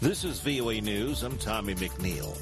This is VOA News. I'm Tommy McNeil.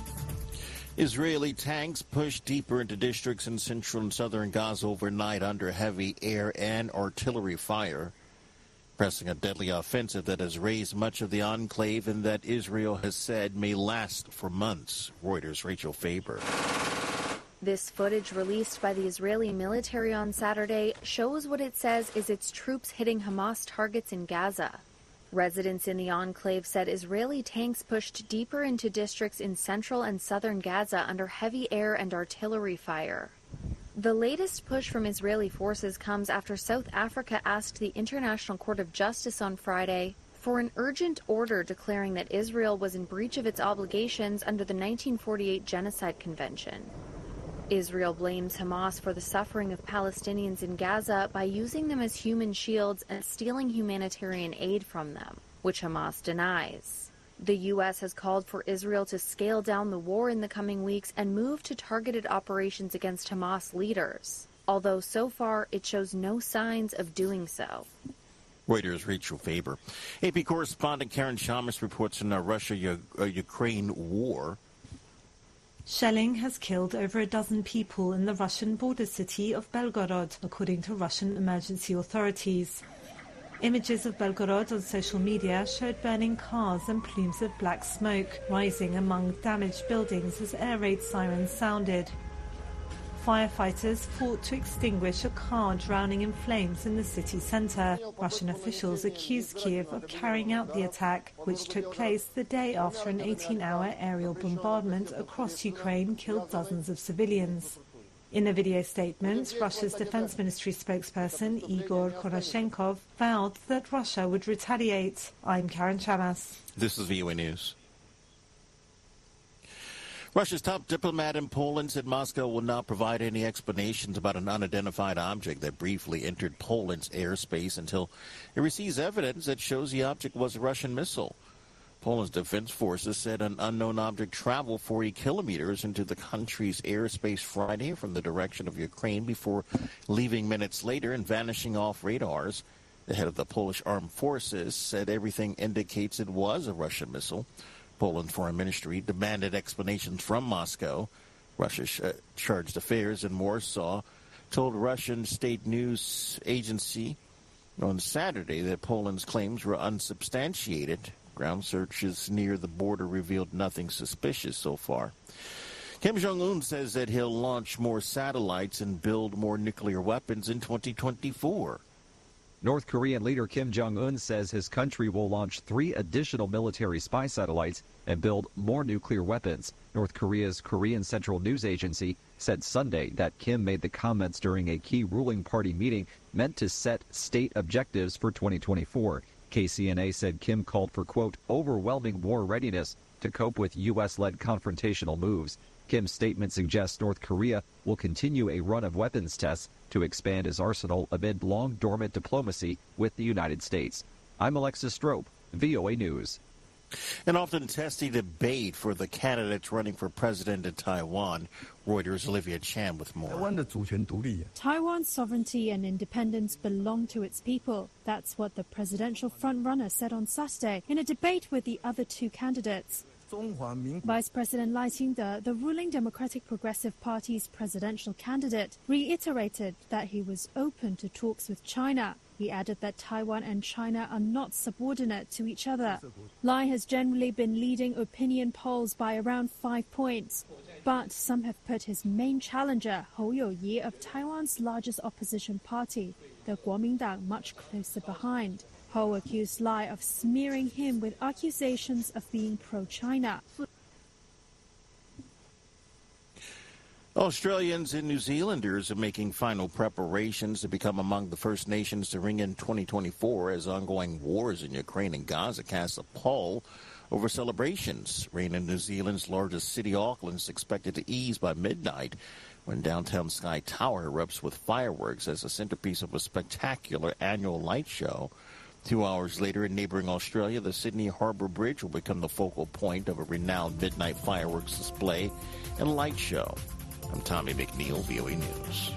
Israeli tanks pushed deeper into districts in central and southern Gaza overnight under heavy air and artillery fire, pressing a deadly offensive that has raised much of the enclave and that Israel has said may last for months. Reuters' Rachel Faber. This footage released by the Israeli military on Saturday shows what it says is its troops hitting Hamas targets in Gaza. Residents in the enclave said Israeli tanks pushed deeper into districts in central and southern Gaza under heavy air and artillery fire. The latest push from Israeli forces comes after South Africa asked the International Court of Justice on Friday for an urgent order declaring that Israel was in breach of its obligations under the 1948 Genocide Convention. Israel blames Hamas for the suffering of Palestinians in Gaza by using them as human shields and stealing humanitarian aid from them, which Hamas denies. The U.S. has called for Israel to scale down the war in the coming weeks and move to targeted operations against Hamas leaders, although so far it shows no signs of doing so. Reuters' Rachel Faber. AP correspondent Karen Chalmers reports on the Russia-Ukraine war. Shelling has killed over a dozen people in the Russian border city of Belgorod, according to Russian emergency authorities. Images of Belgorod on social media showed burning cars and plumes of black smoke rising among damaged buildings as air raid sirens sounded. Firefighters fought to extinguish a car drowning in flames in the city centre. Russian officials accused Kiev of carrying out the attack, which took place the day after an 18-hour aerial bombardment across Ukraine killed dozens of civilians. In a video statement, Russia's defense ministry spokesperson Igor Konashenkov vowed that Russia would retaliate. I'm Karen Chamas. This is VOA News. Russia's top diplomat in Poland said Moscow will not provide any explanations about an unidentified object that briefly entered Poland's airspace until it receives evidence that shows the object was a Russian missile. Poland's defense forces said an unknown object traveled 40 kilometers into the country's airspace Friday from the direction of Ukraine before leaving minutes later and vanishing off radars. The head of the Polish armed forces said everything indicates it was a Russian missile. Poland's foreign ministry demanded explanations from Moscow. Russia's chargé d'affaires in Warsaw told Russian state news agency on Saturday that Poland's claims were unsubstantiated. Ground searches near the border revealed nothing suspicious so far. Kim Jong-un says that he'll launch more satellites and build more nuclear weapons in 2024. North Korean leader Kim Jong-un says his country will launch 3 additional military spy satellites and build more nuclear weapons. North Korea's Korean Central News Agency said Sunday that Kim made the comments during a key ruling party meeting meant to set state objectives for 2024. KCNA said Kim called for, quote, overwhelming war readiness to cope with U.S.-led confrontational moves. Kim's statement suggests North Korea will continue a run of weapons tests to expand its arsenal amid long-dormant diplomacy with the United States. I'm Alexis Strope, VOA News. An often testy debate for the candidates running for president in Taiwan. Reuters' Olivia Chan with more. Taiwan's sovereignty and independence belong to its people. That's what the presidential frontrunner said on Saturday in a debate with the other 2 candidates. Vice President Lai Ching-te, the ruling Democratic Progressive Party's presidential candidate, reiterated that he was open to talks with China. He added that Taiwan and China are not subordinate to each other. Lai has generally been leading opinion polls by around 5 points, but some have put his main challenger, Hou You-yi of Taiwan's largest opposition party, the Kuomintang, much closer behind. Ho accused Lai of smearing him with accusations of being pro-China. Australians and New Zealanders are making final preparations to become among the first nations to ring in 2024 as ongoing wars in Ukraine and Gaza cast a pall over celebrations. Rain in New Zealand's largest city, Auckland, is expected to ease by midnight when downtown Sky Tower erupts with fireworks as a centerpiece of a spectacular annual light show. 2 hours later in neighboring Australia, the Sydney Harbour Bridge will become the focal point of a renowned midnight fireworks display and light show. I'm Tommy McNeil, VOA News.